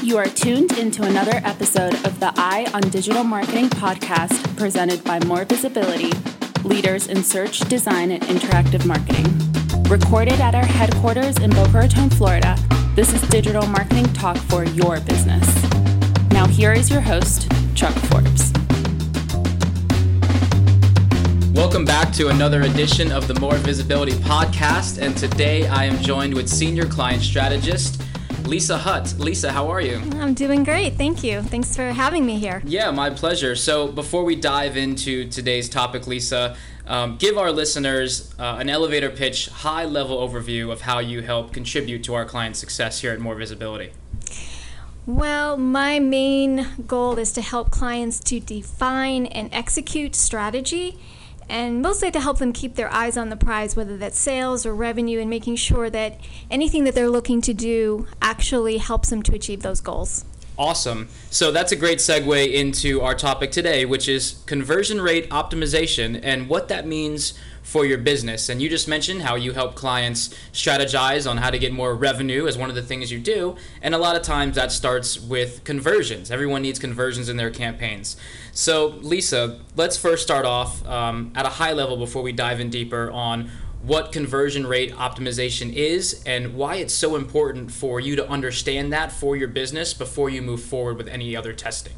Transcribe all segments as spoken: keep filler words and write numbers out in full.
You are tuned into another episode of the Eye on Digital Marketing podcast presented by More Visibility, leaders in search, design, and interactive marketing. Recorded at our headquarters in Boca Raton, Florida, this is digital marketing talk for your business. Now here is your host, Chuck Forbes. Welcome back to another edition of the More Visibility podcast, and today I am joined with Senior Client Strategist Lisa Hutt. Lisa, how are you? I'm doing great, thank you. Thanks for having me here. Yeah, my pleasure. So before we dive into today's topic, Lisa, um, give our listeners uh, an elevator pitch, high-level overview of how you help contribute to our client success here at More Visibility. Well, my main goal is to help clients to define and execute strategy, and mostly to help them keep their eyes on the prize, whether that's sales or revenue, and making sure that anything that they're looking to do actually helps them to achieve those goals. Awesome. So that's a great segue into our topic today, which is conversion rate optimization and what that means for your business. And you just mentioned how you help clients strategize on how to get more revenue as one of the things you do. And a lot of times that starts with conversions. Everyone needs conversions in their campaigns. So Lisa, let's first start off um, at a high level before we dive in deeper on what conversion rate optimization is and why it's so important for you to understand that for your business before you move forward with any other testing.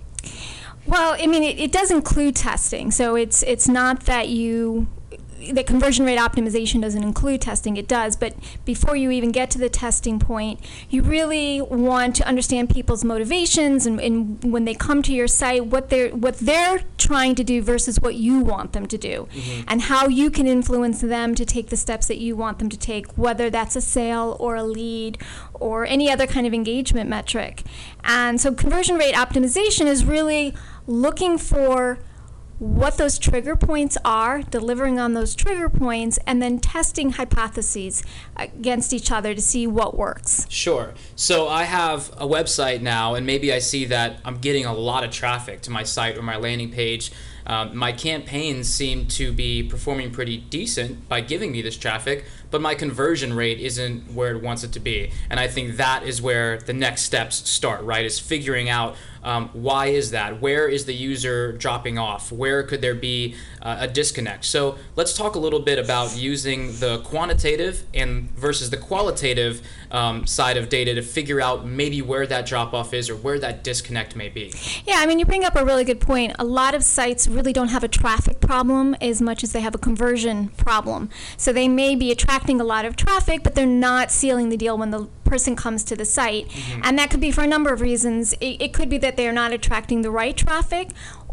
Well, I mean, it, it does include testing. So it's it's not that you that conversion rate optimization doesn't include testing. It does, but before you even get to the testing point, you really want to understand people's motivations and, and when they come to your site, what they're what they're trying to do versus what you want them to do, mm-hmm. and how you can influence them to take the steps that you want them to take, whether that's a sale or a lead or any other kind of engagement metric. And so conversion rate optimization is really looking for what those trigger points are, delivering on those trigger points, and then testing hypotheses against each other to see what works. Sure. So I have a website now, and maybe I see that I'm getting a lot of traffic to my site or my landing page. Um, my campaigns seem to be performing pretty decent by giving me this traffic, but my conversion rate isn't where it wants it to be. And I think that is where the next steps start, right? Is figuring out um, why is that? Where is the user dropping off? Where could there be uh, a disconnect? So let's talk a little bit about using the quantitative and versus the qualitative um, side of data to figure out maybe where that drop off is or where that disconnect may be. Yeah, I mean, you bring up a really good point. A lot of sites really don't have a traffic problem as much as they have a conversion problem. So they may be attracting a lot of traffic, but they're not sealing the deal when the person comes to the site. Mm-hmm. And that could be for a number of reasons. It, it could be that they're not attracting the right traffic,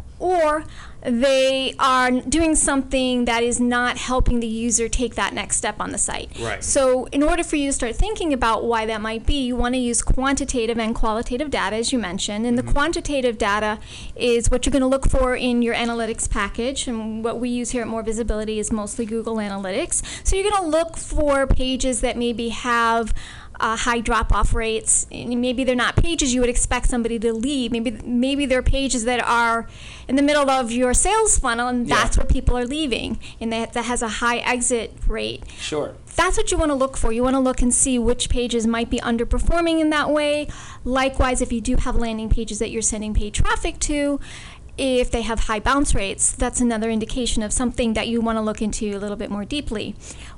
or they are doing something that is not helping the user take that next step on the site. Right. So in order for you to start thinking about why that might be, you want to use quantitative and qualitative data, as you mentioned. And mm-hmm. the quantitative data is what you're going to look for in your analytics package. And what we use here at More Visibility is mostly Google Analytics. So you're going to look for pages that maybe have Uh, high drop-off rates. Maybe they're not pages you would expect somebody to leave. Maybe maybe they're pages that are in the middle of your sales funnel, and that's yeah. where people are leaving, and that, that has a high exit rate. Sure. That's what you want to look for. You want to look and see which pages might be underperforming in that way. Likewise, if you do have landing pages that you're sending paid traffic to, if they have high bounce rates, that's another indication of something that you want to look into a little bit more deeply.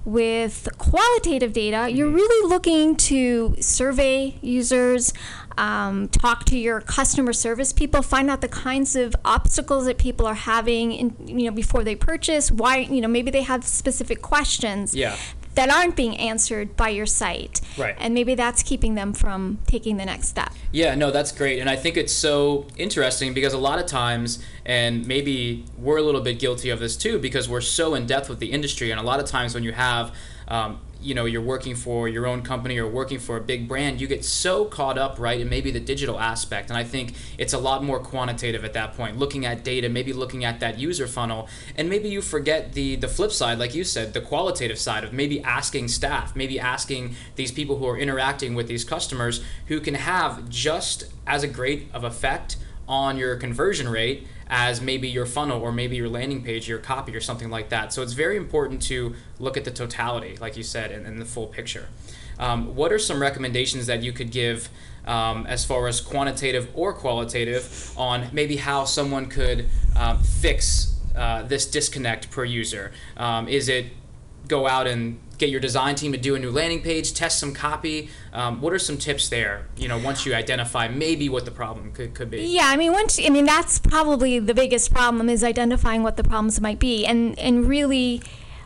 With qualitative data, you're really looking to survey users, um, talk to your customer service people, find out the kinds of obstacles that people are having in, you know, before they purchase, why, you know, maybe they have specific questions. Yeah. that aren't being answered by your site. Right. And maybe that's keeping them from taking the next step. Yeah, no, that's great. And I think it's so interesting because a lot of times, and maybe we're a little bit guilty of this too, because we're so in depth with the industry, and a lot of times when you have um, you know, you're working for your own company or working for a big brand, you get so caught up, right, in maybe the digital aspect. And I think it's a lot more quantitative at that point, looking at data, maybe looking at that user funnel, and maybe you forget the the flip side, like you said, the qualitative side of maybe asking staff, maybe asking these people who are interacting with these customers who can have just as a great of effect on your conversion rate as maybe your funnel or maybe your landing page, your copy or something like that. So it's very important to look at the totality, like you said, and, and the full picture. Um, what are some recommendations that you could give um, as far as quantitative or qualitative on maybe how someone could um, fix uh, this disconnect per user? Um, is it go out and get your design team to do a new landing page, test some copy? Um, what are some tips there, you know, once you identify maybe what the problem could, could be? Yeah, I mean, once I mean that's probably the biggest problem, is identifying what the problems might be. And, and really,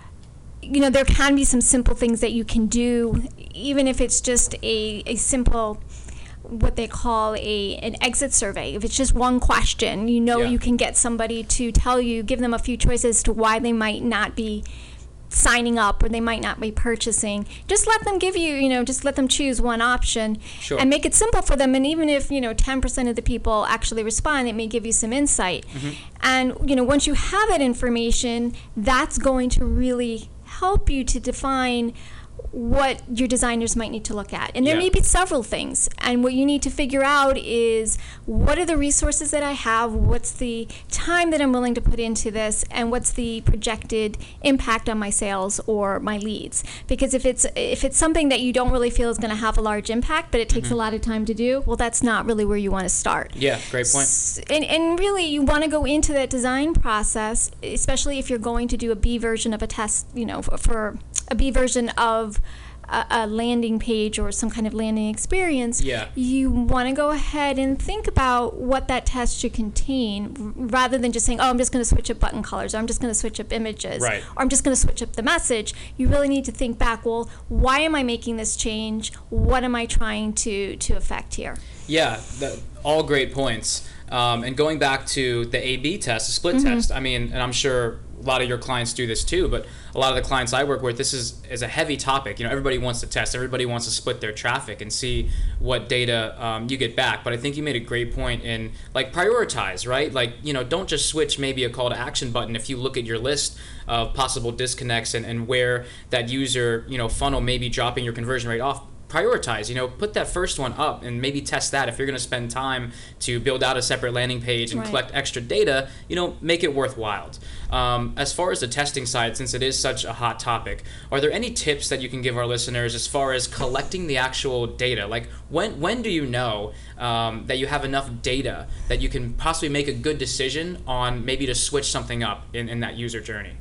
you know, there can be some simple things that you can do, even if it's just a, a simple, what they call a an exit survey. If it's just one question, you know, Yeah. you can get somebody to tell you, give them a few choices as to why they might not be signing up or they might not be purchasing. Just let them give you, you know, just let them choose one option. Sure. And make it simple for them. And even if, you know, ten percent of the people actually respond, it may give you some insight. Mm-hmm. And, you know, once you have that information, that's going to really help you to define what your designers might need to look at. And there Yeah. may be several things. And what you need to figure out is, what are the resources that I have? What's the time that I'm willing to put into this? And what's the projected impact on my sales or my leads? Because if it's if it's something that you don't really feel is going to have a large impact, but it takes Mm-hmm. a lot of time to do, well, that's not really where you want to start. Yeah, great point. S- And, and really, you want to go into that design process, especially if you're going to do a B version of a test, you know, for, for a B version of a, a landing page or some kind of landing experience. Yeah. You want to go ahead and think about what that test should contain, r- rather than just saying, oh, I'm just going to switch up button colors, or I'm just going to switch up images, Right. or I'm just going to switch up the message. You really need to think back, well, why am I making this change? What am I trying to, to affect here? Yeah, that, all great points. Um, and going back to the A B test, the split Mm-hmm. test, I mean, and I'm sure a lot of your clients do this too, but a lot of the clients I work with, this is, is a heavy topic. You know, everybody wants to test, everybody wants to split their traffic and see what data um, you get back. But I think you made a great point in, like, prioritize, right? Like, you know, don't just switch maybe a call to action button if you look at your list of possible disconnects and, and where that user, you know, funnel may be dropping your conversion rate off. Prioritize, you know, put that first one up and maybe test that. If you're going to spend time to build out a separate landing page and Right. collect extra data, you know, make it worthwhile. Um, as far as the testing side, since it is such a hot topic, are there any tips that you can give our listeners as far as collecting the actual data? Like, when when do you know um, that you have enough data that you can possibly make a good decision on maybe to switch something up in, in that user journey?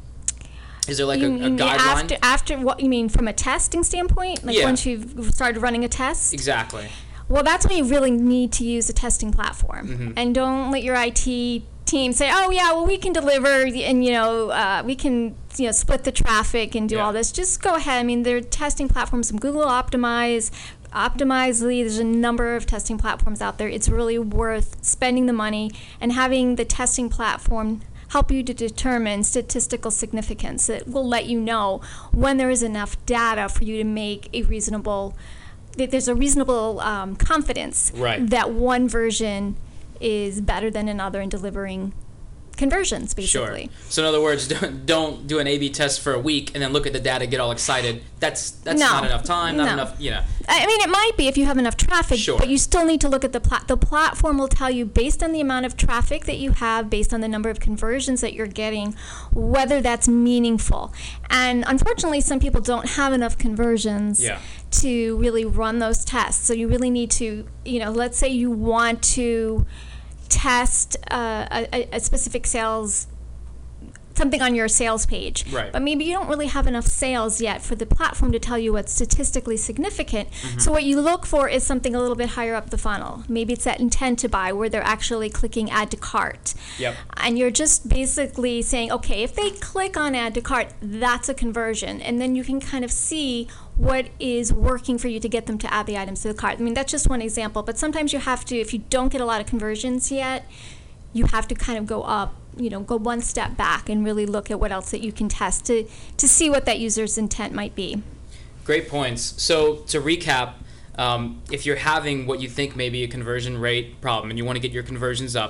Is there like You a, a mean guideline? After, after what you mean from a testing standpoint? Like Yeah. once you've started running a test? Exactly. Well, that's when you really need to use a testing platform. Mhm. And don't let your I T team say, oh, yeah, well, we can deliver and, you know, uh, we can, you know, split the traffic and do Yeah. all this. Just go ahead. I mean, there are testing platforms from Google Optimize, Optimizely. There's a number of testing platforms out there. It's really worth spending the money and having the testing platform help you to determine statistical significance. It will let you know when there is enough data for you to make a reasonable, that there's a reasonable um, confidence Right. that one version is better than another in delivering conversions, basically. Sure. So in other words, don't, don't do an A B test for a week and then look at the data, get all excited. That's that's No. not enough time, not No. enough, you know. I mean, it might be if you have enough traffic, Sure. but you still need to look at the plat. The platform will tell you, based on the amount of traffic that you have, based on the number of conversions that you're getting, whether that's meaningful. And unfortunately, some people don't have enough conversions Yeah. to really run those tests. So you really need to, you know, let's say you want to test uh, a, a specific sales, something on your sales page. Right. But maybe you don't really have enough sales yet for the platform to tell you what's statistically significant. Mm-hmm. So what you look for is something a little bit higher up the funnel. Maybe it's that intent to buy where they're actually clicking add to cart. Yep. And you're just basically saying, okay, if they click on add to cart, that's a conversion. And then you can kind of see what is working for you to get them to add the items to the cart. I mean, that's just one example, but sometimes you have to, if you don't get a lot of conversions yet, you have to kind of go up, you know, go one step back and really look at what else that you can test to, to see what that user's intent might be. Great points. So to recap, um, if you're having what you think may be a conversion rate problem and you want to get your conversions up,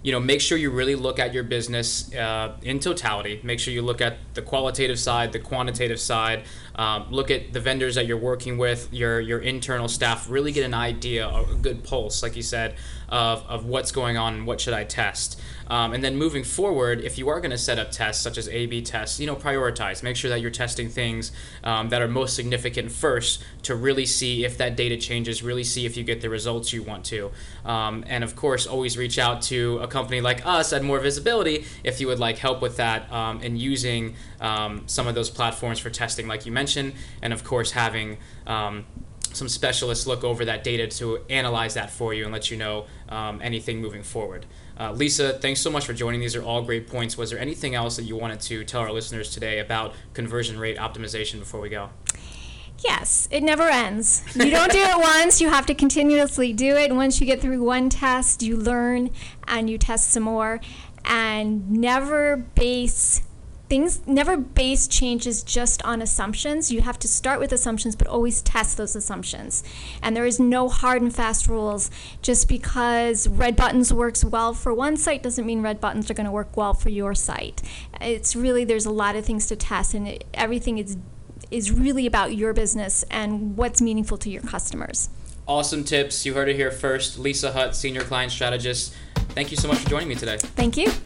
you know, make sure you really look at your business uh, in totality. Make sure you look at the qualitative side, the quantitative side. Um, look at the vendors that you're working with, your your internal staff. Really get an idea, a good pulse, like you said, of, of what's going on and what should I test. Um, and then moving forward, if you are going to set up tests such as A B tests, you know, prioritize. Make sure that you're testing things um, that are most significant first to really see if that data changes, really see if you get the results you want to. Um, and of course, always reach out to a company like us at More Visibility if you would like help with that um, and using um, some of those platforms for testing, like you mentioned, and of course having um, some specialists look over that data to analyze that for you and let you know um, anything moving forward. Uh, Lisa, thanks so much for joining. These are all great points. Was there anything else that you wanted to tell our listeners today about conversion rate optimization before we go? Yes, it never ends. You don't do it once, you have to continuously do it. And once you get through one test, you learn and you test some more. And never base things, never base changes just on assumptions. You have to start with assumptions, but always test those assumptions. And there is no hard and fast rules. Just because red buttons works well for one site doesn't mean red buttons are going to work well for your site. It's really, there's a lot of things to test, and it, everything is is really about your business and what's meaningful to your customers. Awesome tips. You heard it here first. Lisa Hutt, Senior Client Strategist. Thank you so much for joining me today. Thank you.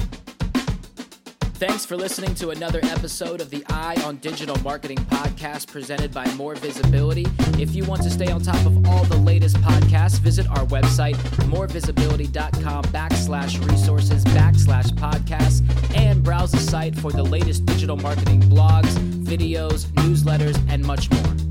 Thanks for listening to another episode of the Eye on Digital Marketing podcast presented by More Visibility. If you want to stay on top of all the latest podcasts, visit our website, morevisibility.com backslash resources backslash podcasts, and browse the site for the latest digital marketing blogs, videos, newsletters, and much more.